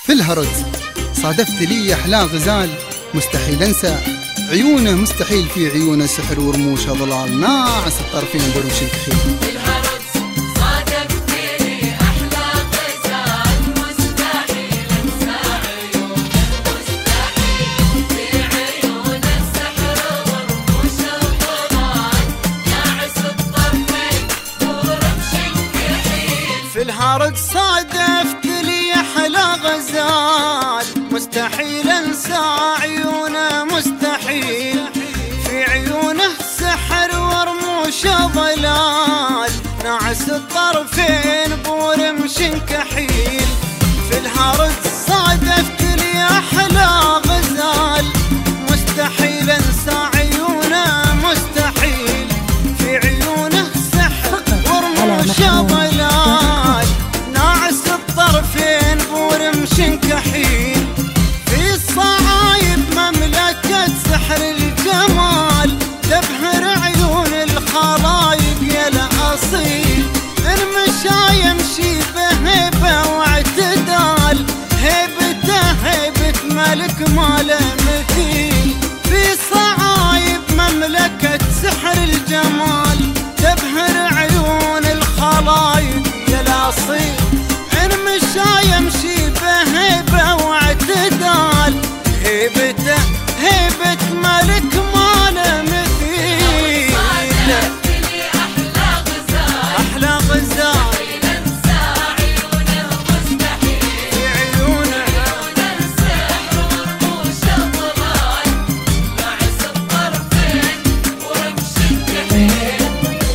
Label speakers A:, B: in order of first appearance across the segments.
A: في الهرج صادفت لي أحلى غزال مستحيل أنسى عيونه، مستحيل في عيونه سحر ورموشه ضلال ناعس الطرفين برمش الكحيل.
B: في الهرج صادفت لي أحلى غزال مستحيل أنسى عيونه، مستحيل في عيونه سحر ورموشه ضلال ناعس الطرفين برمش الكحيل.
C: في الهرج صادفت لي أحلى غزال مستحيل أنسى عيونه، مستحيل في عيونه سحر ورموشه ضلال ناعس الطرفين بورمش كحيل. في الهرج صادفت لي أحلى غزال مستحيل أنسى عيونه، مستحيل في عيونه سحر ورموشه ضلال ناعس الطرفين بورمش كحيل. في الصعايب مملكة سحر الجمال تبهر عيون الخلايق يا الأصيل، إن مشى يمشي بهيبة واعتدال، هيبته هيبة ملك ما له مثيل. في صعايب مملكة سحر الجمال تبهر عيون الخلايق يا الأصيل، إن مشى يمشي بهيبة واعتدال، هيبته هيبة ملك ما له مثيل.
B: صادفت لي أحلى غزال،
C: أحلى غزال
B: مستحيل أنسى عيونه، مستحيل
C: في عيونه
B: عيونه سحر ورموشه ضلال ناعس الطرفين ورمش الكحيل.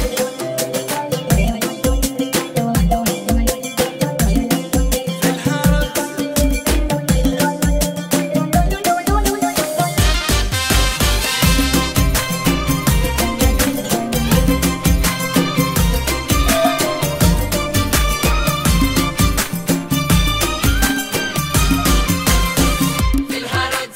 C: في الهرج
B: في الهرج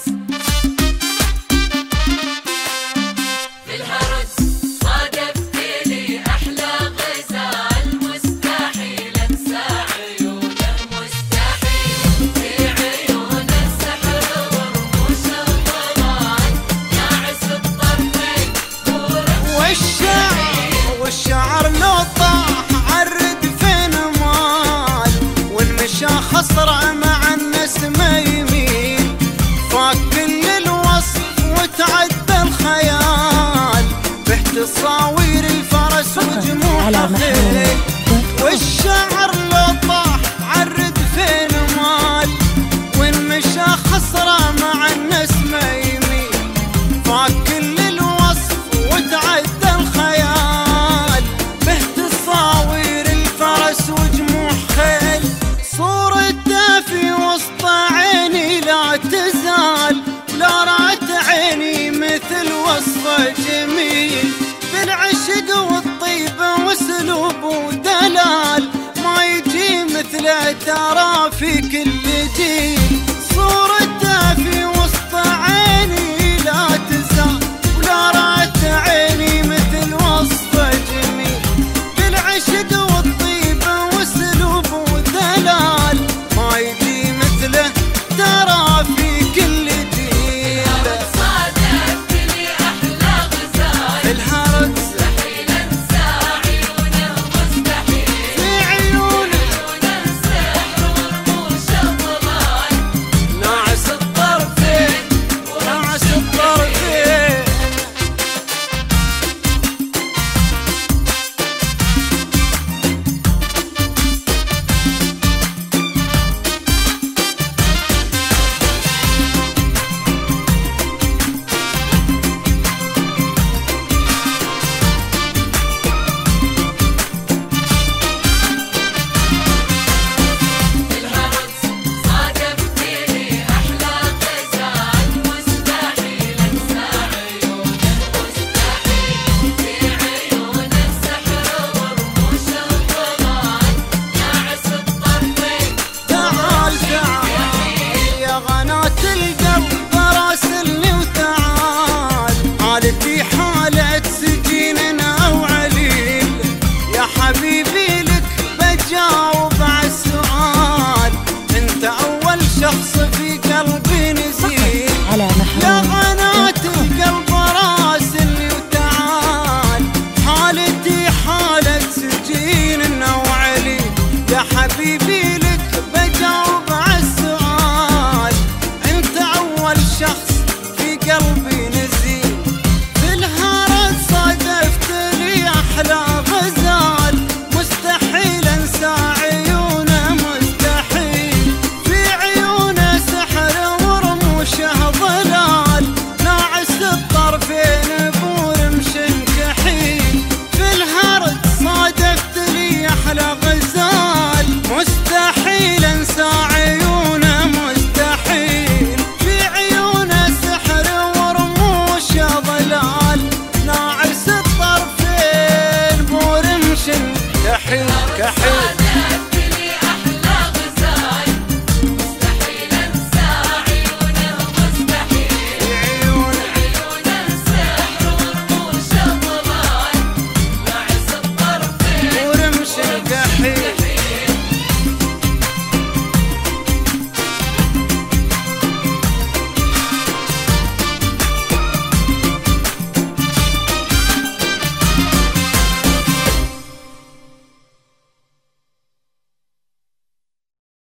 B: في الهرج صادفت لي أحلى غزال مستحيل أنسى عيونه، مستحيل في عيونه سحر ورموشه ضلال ناعس الطرفين ورمش
C: والشعر لو طاح عرد فين مال، والمشى خسرة مع النسمة يميل، فاق كل الوصف وتعدى الخيال، به تصاوير الفرس وجموح الخيل. والشعر لو طاح عرد فين مال، والمشى خسرة مع النسمة يميل، فاق كل الوصف وتعدى الخيال، به تصاوير الفرس وجموح خيل. صورته في وسط عيني لا تزال، لا رأت عيني مثل وصفه جميل، بالعشق والطيبة واسلوب ودلال ما يجي مثله ترى في كل جيل. صورة